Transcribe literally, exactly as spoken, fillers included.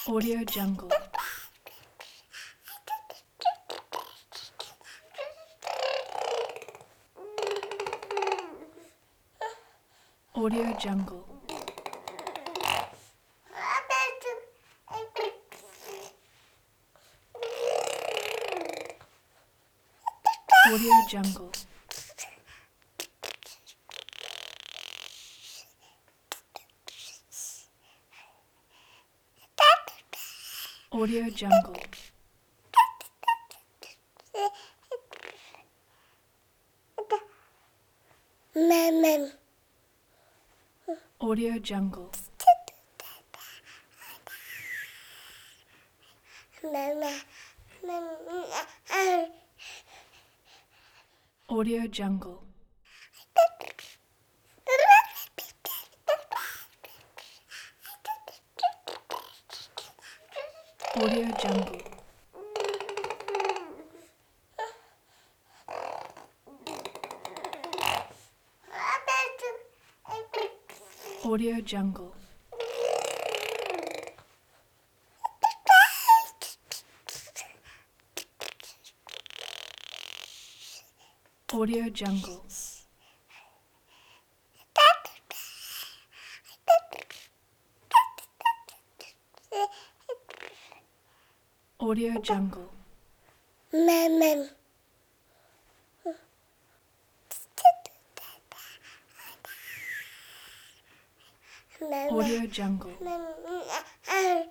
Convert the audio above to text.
Audio Jungle. Audio Jungle. Audio Jungle. Audio Jungle. Mem. Audio Jungle. Audio Jungle. Audio Jungle. Audio Jungle. Audio Jungle. Audio Jungle. Mem. Audio Jungle.